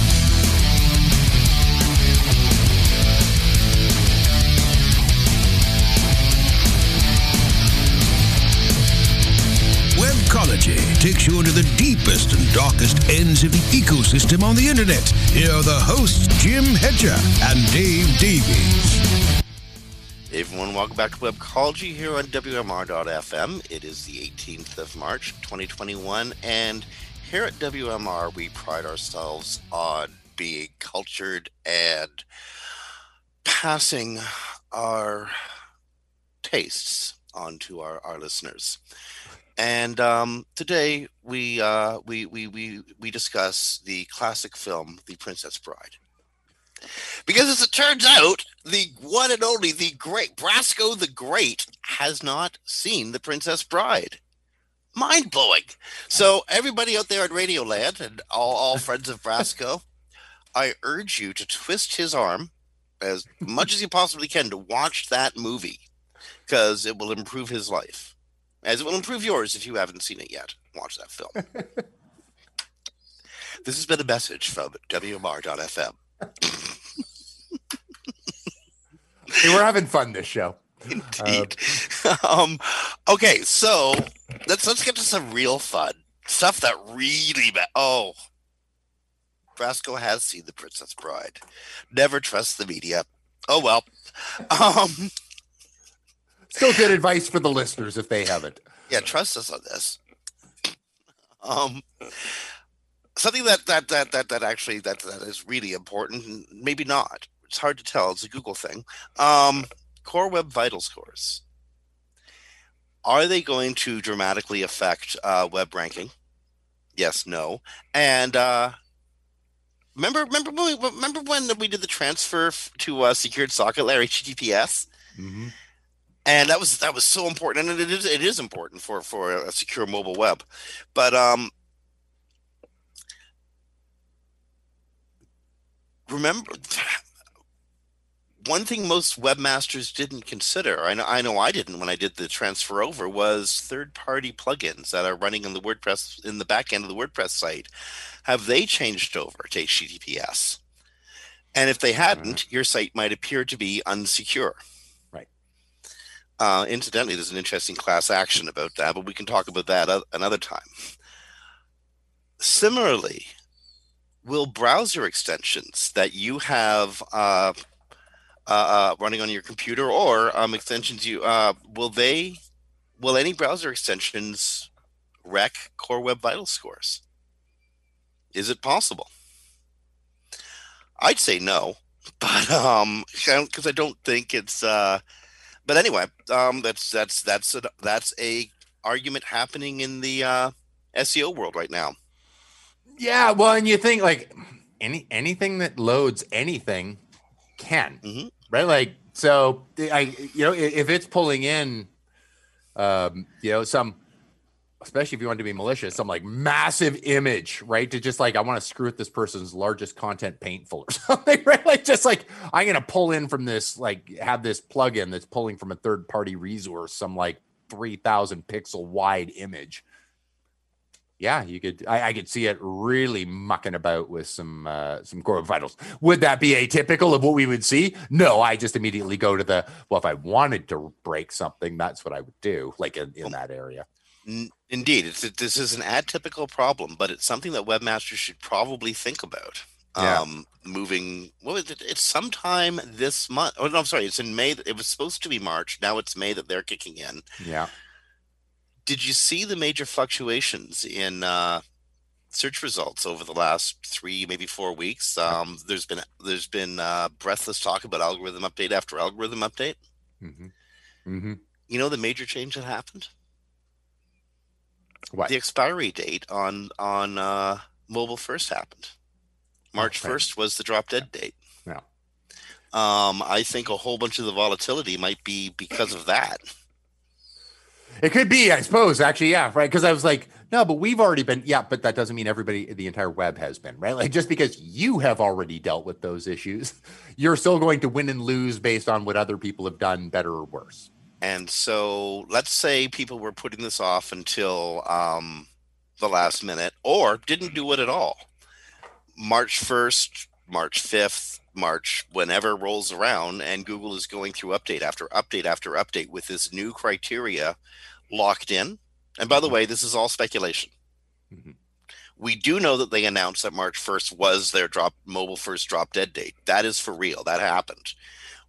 Webcology takes you into the deepest and darkest ends of the ecosystem on the internet. Here are the hosts, Jim Hedger and Dave Davies. Hey everyone, welcome back to Webcology here on W M R dot F M. It is the eighteenth of March, twenty twenty-one, and here at W M R we pride ourselves on being cultured and passing our tastes on to our, our listeners. And um, today we, uh, we, we, we, we discuss the classic film, The Princess Bride. Because as it turns out, the one and only, the great Brasco the Great has not seen The Princess Bride. Mind-blowing. So everybody out there at Radioland and all, all friends of Brasco, I urge you to twist his arm as much as you possibly can to watch that movie, because it will improve his life. As it will improve yours if you haven't seen it yet. Watch that film. This has been a message from W M R dot F M. Hey, we're having fun this show. Indeed. Uh, um, okay, so let's let's get to some real fun stuff that really ma- oh, Brasco has seen The Princess Bride. Never trust the media. Oh well. Um, Still good advice for the listeners if they haven't. Yeah, trust us on this. Um, something that that that that that actually that that is really important, maybe not. It's hard to tell. It's a Google thing. Um, Core Web Vital Scores. Are they going to dramatically affect uh, web ranking? Yes, no. And uh, remember, remember, when we, remember when we did the transfer to uh, secured socket layer H T T P S? Mm-hmm. And that was that was so important, and it is it is important for for a secure mobile web. But um, remember. One thing most webmasters didn't consider, I know, I know I didn't when I did the transfer over, was third-party plugins that are running in the WordPress in the back end of the WordPress site. Have they changed over to H T T P S? And if they hadn't, mm-hmm. your site might appear to be unsecure. Right. Uh, incidentally, there's an interesting class action about that, but we can talk about that another time. Similarly, will browser extensions that you have uh, Uh, uh, running on your computer or um, extensions you uh, will they will any browser extensions wreck Core Web Vital Scores? Is it possible? I'd say no, but um because I don't think it's uh but anyway um that's that's that's a, that's a argument happening in the uh S E O world right now. Yeah, well, and you think like any anything that loads anything can. Mm-hmm. Right, like so, I you know if it's pulling in, um, you know some, especially if you want to be malicious, some like massive image, right? To just like I want to screw with this person's largest content paintful or something, right? Like just like I'm gonna pull in from this, like have this plugin that's pulling from a third party resource, some like three thousand pixel wide image. Yeah, you could. I, I could see it really mucking about with some uh, some Core Web Vitals. Would that be atypical of what we would see? No, I just immediately go to the well. If I wanted to break something, that's what I would do, like in, in that area. Indeed, it's this is an atypical problem, but it's something that webmasters should probably think about. Yeah. Um, moving. What was it? It's sometime this month. Oh no, I'm sorry. It's in May. It was supposed to be March. Now it's May that they're kicking in. Yeah. Did you see the major fluctuations in uh, search results over the last three, maybe four weeks? Um, there's been there's been uh, breathless talk about algorithm update after algorithm update. Mm-hmm. Mm-hmm. You know the major change that happened? What? The expiry date on on uh, mobile first happened. March first was the drop dead date. Yeah. Um, I think a whole bunch of the volatility might be because of that. It could be, I suppose, actually, yeah, right. Because I was like, no, but we've already been, yeah, but that doesn't mean everybody, the entire web has been, right? Like just because you have already dealt with those issues, you're still going to win and lose based on what other people have done better or worse. And so let's say people were putting this off until um, the last minute or didn't do it at all. March first, March fifth, March, whenever rolls around, and Google is going through update after update after update with this new criteria locked in. And by the way, this is all speculation. Mm-hmm. We do know that they announced that March first was their drop mobile first drop dead date. That is for real. That happened.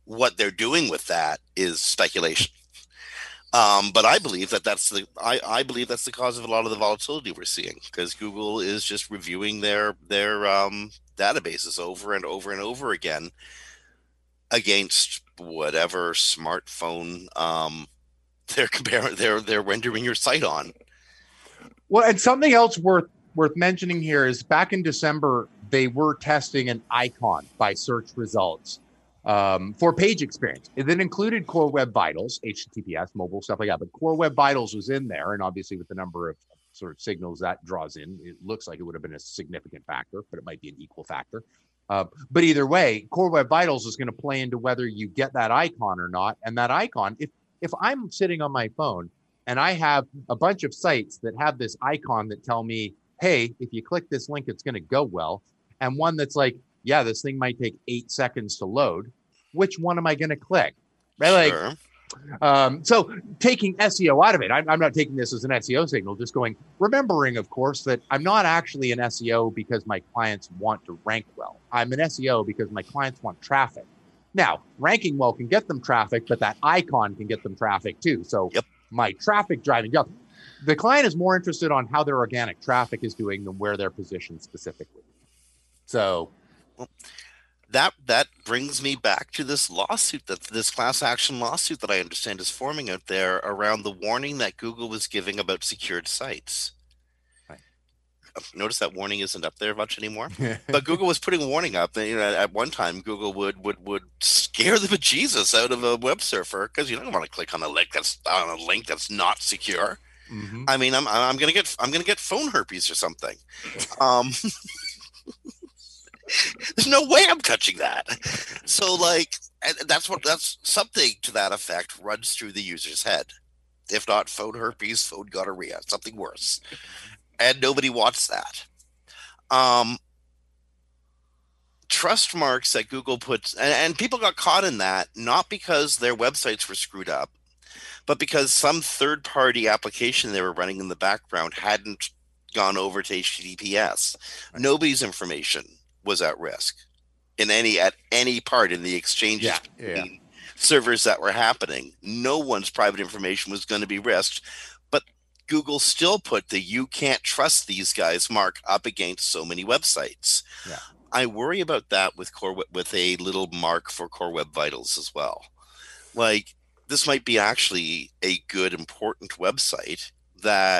what they're doing with that is speculation. Um, but I believe that that's the I, I believe that's the cause of a lot of the volatility we're seeing, because Google is just reviewing their their um, databases over and over and over again against whatever smartphone um, they're comparing they're they're rendering your site on. Well, and something else worth worth mentioning here is back in December they were testing an icon by search results um, for page experience. It then included Core Web Vitals, H T T P S, mobile, stuff like that. But Core Web Vitals was in there, and obviously with the number of sort of signals that draws in, it looks like it would have been a significant factor, but it might be an equal factor. Uh, but either way, Core Web Vitals is going to play into whether you get that icon or not. And that icon, if if I'm sitting on my phone and I have a bunch of sites that have this icon that tell me, hey, if you click this link, it's going to go well, and one that's like, yeah, this thing might take eight seconds to load, which one am I going to click? Right? Sure. Like, um, so taking S E O out of it, I'm, I'm not taking this as an S E O signal, just going, remembering, of course, that I'm not actually an S E O because my clients want to rank well. I'm an S E O because my clients want traffic. Now, ranking well can get them traffic, but that icon can get them traffic too. So yep. My traffic driving up. The client is more interested on how their organic traffic is doing than where they're positioned specifically. So well, that that brings me back to this lawsuit, that this class action lawsuit that I understand is forming out there around the warning that Google was giving about secured sites. Right. Notice that warning isn't up there much anymore. But Google was putting a warning up. You know, at one time, Google would would would scare the bejesus out of a web surfer because you don't want to click on a link that's on a link that's not secure. Mm-hmm. I mean, I'm I'm gonna get I'm gonna get phone herpes or something. Um, there's no way I'm touching that. So, like, that's what that's something to that effect runs through the user's head. If not phone herpes, phone gonorrhea, something worse. And nobody wants that. Um, trust marks that Google puts, and, and people got caught in that, not because their websites were screwed up, but because some third-party application they were running in the background hadn't gone over to H T T P S. Right. Nobody's information was at risk in any at any part in the exchanges yeah, between yeah. servers that were happening. No one's private information was going to be risked, but Google still put the "you can't trust these guys" mark up against so many websites. Yeah. I worry about that with core with a little mark for Core Web Vitals as well. Like, this might be actually a good, important website that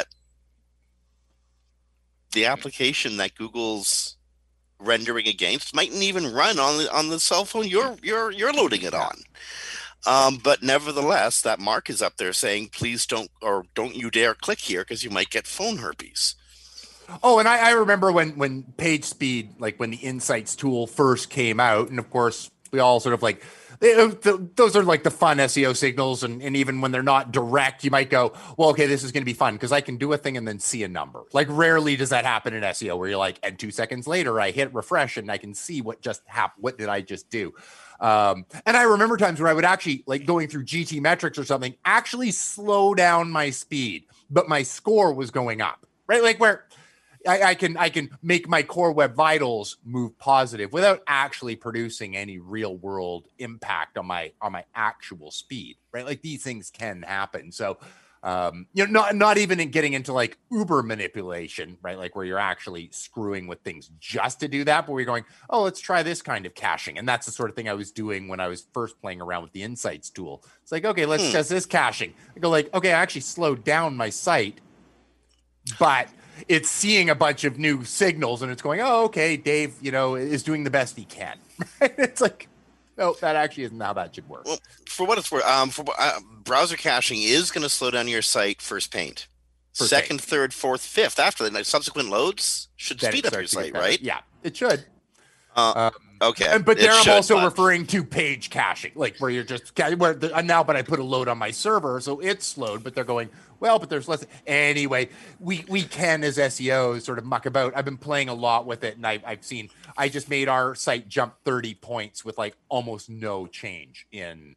the application that Google's rendering against mightn't even run on the on the cell phone you're you're you're loading it on. Um, but nevertheless, that mark is up there saying, please don't or don't you dare click here because you might get phone herpes. Oh, and I, I remember when when page speed, like when the Insights tool first came out, and of course we all sort of like, they, the, those are like the fun S E O signals, and, and even when they're not direct, you might go, well, okay, this is going to be fun because I can do a thing and then see a number. Like, rarely does that happen in S E O where you're like, and two seconds later I hit refresh and I can see what just happened. What did I just do? Um, and I remember times where I would actually, like going through G T metrics or something, actually slow down my speed, but my score was going up, right? Like where I, I can I can make my Core Web Vitals move positive without actually producing any real world impact on my on my actual speed, right? Like, these things can happen. So, um, you know, not not even in getting into like Uber manipulation, right? Like where you're actually screwing with things just to do that, but we're going, oh, let's try this kind of caching, and that's the sort of thing I was doing when I was first playing around with the Insights tool. It's like, okay, let's hmm. test this caching. I go like, okay, I actually slowed down my site, but it's seeing a bunch of new signals and it's going, oh, okay, Dave, you know, is doing the best he can. It's like, no, that actually isn't how that should work. Well, for what it's worth, um, for uh, browser caching is going to slow down your site first paint. First Second, paint. third, fourth, fifth. After that, subsequent loads should then speed up your site, right? Yeah, it should. Uh, um, okay, and, but there I'm should, also but... referring to page caching, like where you're just where the, now, but I put a load on my server, so it's slowed. But they're going, well, but there's less. Anyway, we we can as S E Os sort of muck about. I've been playing a lot with it, and I, I've seen. I just made our site jump thirty points with like almost no change in,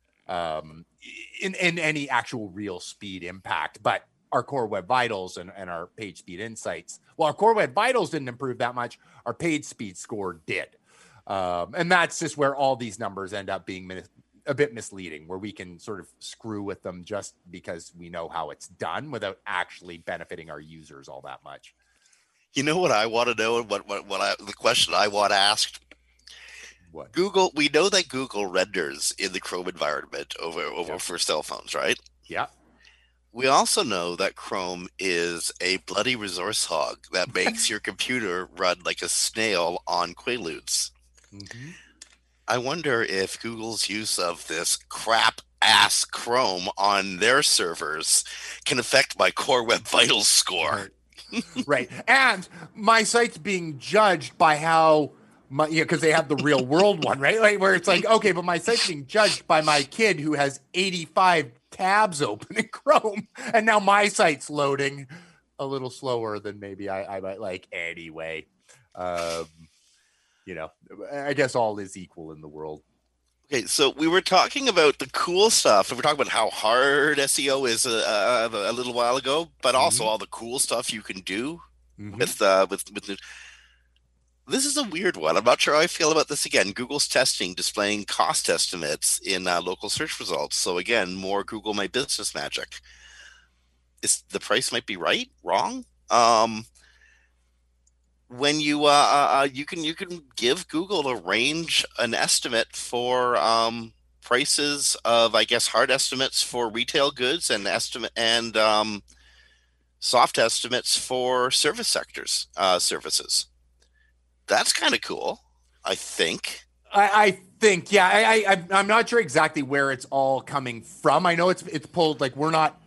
um, in in any actual real speed impact, but our Core Web Vitals and, and our page speed insights. Well, our Core Web Vitals didn't improve that much. Our page speed score did. Um, and that's just where all these numbers end up being manip- a bit misleading, where we can sort of screw with them just because we know how it's done without actually benefiting our users all that much. You know what I want to know, and what what what I the question I want asked. What? Google, we know that Google renders in the Chrome environment over over Yeah. for cell phones, right? Yeah. We also know that Chrome is a bloody resource hog that makes your computer run like a snail on Quaaludes. Mm-hmm. I wonder if Google's use of this crap ass Chrome on their servers can affect my Core Web Vitals score. Right. And my site's being judged by how my, yeah, because they have the real world one, right? Like where it's like, okay, but my site's being judged by my kid who has eighty-five tabs open in Chrome, and now my site's loading a little slower than maybe I, I might like anyway. Um, you know, I guess all is equal in the world. Okay, so we were talking about the cool stuff. We were talking about how hard S E O is a, a, a little while ago, but also Mm-hmm. all the cool stuff you can do Mhm. with uh, with with. The, this is a weird one. I'm not sure how I feel about this. Again, Google's testing displaying cost estimates in uh, local search results. So again, more Google My Business magic. Is the price might be right, wrong? Um, when you uh, uh you can you can give Google a range, an estimate for um prices of, I guess, hard estimates for retail goods and estimate and um soft estimates for service sectors uh services. That's kind of cool, I think. I, I think, yeah, I, I, I'm- I'm not sure exactly where it's all coming from. I know it's it's pulled, like we're not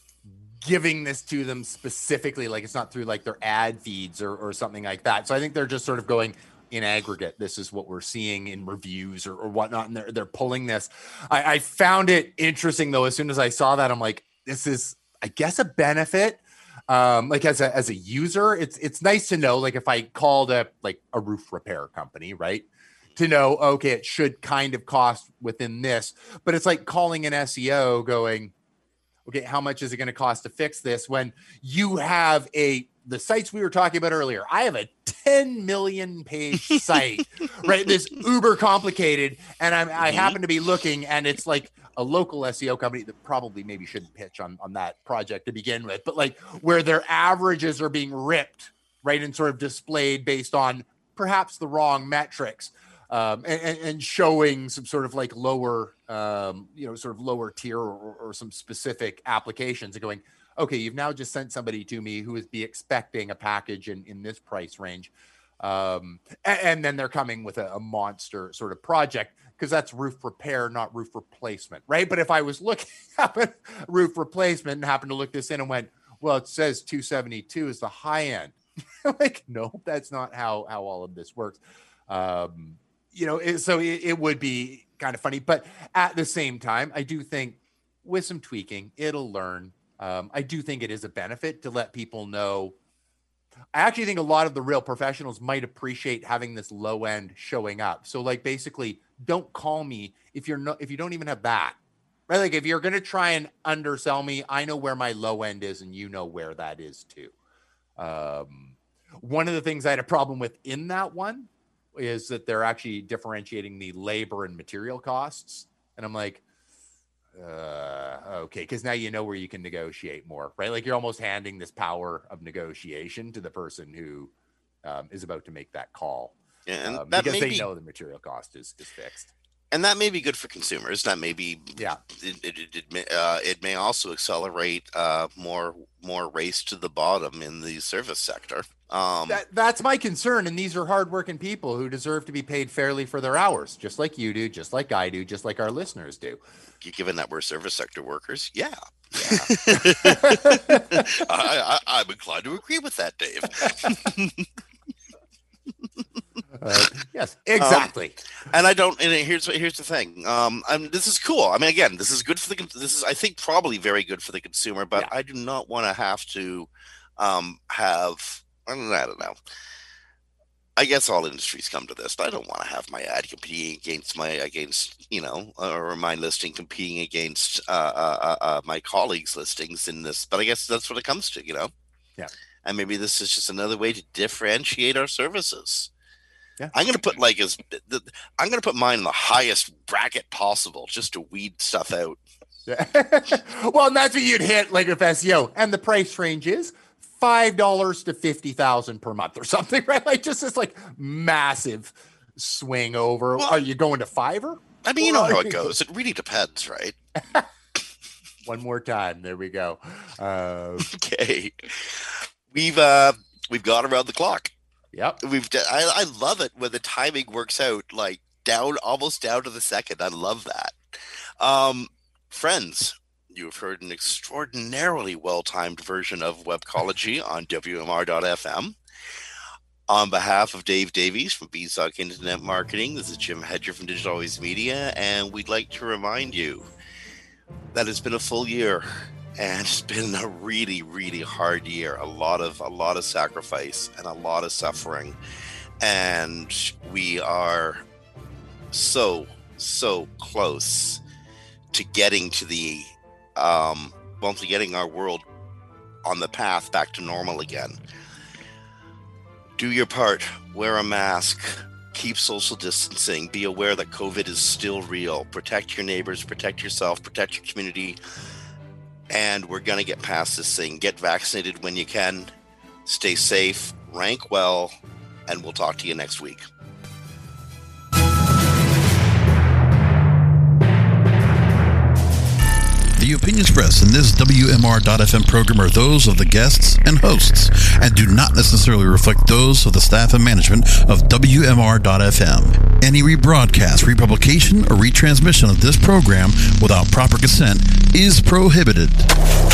giving this to them specifically, like it's not through like their ad feeds or, or something like that. So I think they're just sort of going in aggregate. This is what we're seeing in reviews or, or whatnot, and they're they're pulling this. I, I found it interesting though. As soon as I saw that, I'm like, this is, I guess, a benefit. Um, like as a as a user, it's it's nice to know. Like if I called a like a roof repair company, right? To know, okay, it should kind of cost within this, but it's like calling an S E O going, okay, how much is it going to cost to fix this when you have a, the sites we were talking about earlier, I have a ten million page site, right? This uber complicated. And I'm, I happen to be looking, and it's like a local S E O company that probably maybe shouldn't pitch on, on that project to begin with, but like where their averages are being ripped, right? And sort of displayed based on perhaps the wrong metrics. Um, and, and, and showing some sort of like lower, um, you know, sort of lower tier or, or some specific applications and going, okay, you've now just sent somebody to me who would be expecting a package in, in this price range. Um, and, and then they're coming with a, a monster sort of project because that's roof repair, not roof replacement, right? But if I was looking at roof replacement and happened to look this in and went, well, it says two seventy-two is the high end. Like, no, that's not how, how all of this works. Um, You know, it, so it, it would be kind of funny, but at the same time, I do think with some tweaking, it'll learn. Um, I do think it is a benefit to let people know. I actually think a lot of the real professionals might appreciate having this low end showing up. So, like, basically, don't call me if you're not if you don't even have that, right? Like, if you're going to try and undersell me, I know where my low end is, and you know where that is too. Um, one of the things I had a problem with in that one is that they're actually differentiating the labor and material costs. And I'm like, uh, okay, because now you know where you can negotiate more, right? Like you're almost handing this power of negotiation to the person who um, is about to make that call. Yeah, and um, that because may they be, know the material cost is, is fixed. and that may be good for consumers. That may be, yeah. It it, it, it may uh, it may also accelerate uh, more more race to the bottom in the service sector. Um, that, that's my concern. And these are hardworking people who deserve to be paid fairly for their hours, just like you do, just like I do, just like our listeners do. Given that we're service sector workers, yeah. yeah. I, I, I'm inclined to agree with that, Dave. uh, yes, exactly. Um, and I don't. And here's here's the thing. Um, I'm, this is cool. I mean, again, this is good for the. This is, I think, probably very good for the consumer. But yeah. I do not want to have to um, have. I don't, I don't know. I guess all industries come to this, but I don't want to have my ad competing against my against you know or my listing competing against uh, uh, uh, my colleagues' listings in this. But I guess that's what it comes to, you know. Yeah. And maybe this is just another way to differentiate our services. Yeah. I'm gonna put like as the, I'm gonna put mine in the highest bracket possible just to weed stuff out. Yeah. Well, and that's what you'd hit like with S E O, and the price range is five dollars to fifty thousand per month or something, right? Like just this like massive swing over. Well, are you going to Fiverr? I mean, you know how it goes. It really depends, right? One more time. There we go. Uh, okay, we've uh, we've got around the clock. Yep. We've. I, I love it when the timing works out like down, almost down to the second. I love that. Um, friends, you have heard an extraordinarily well-timed version of Webcology on W M R dot F M. On behalf of Dave Davies from Beanstalk Internet Marketing, this is Jim Hedger from Digital Always Media, and we'd like to remind you that it's been a full year, and it's been a really, really hard year. A lot of a lot of sacrifice and a lot of suffering, and we are so so close to getting to the um, well, to getting our world on the path back to normal again. Do your part. Wear a mask. Keep social distancing. Be aware that COVID is still real. Protect your neighbors. Protect yourself. Protect your community. And we're going to get past this thing. Get vaccinated when you can. Stay safe. Rank well. And we'll talk to you next week. The opinions expressed in this W M R dot F M program are those of the guests and hosts and do not necessarily reflect those of the staff and management of W M R dot F M. Any rebroadcast, republication, or retransmission of this program without proper consent is prohibited.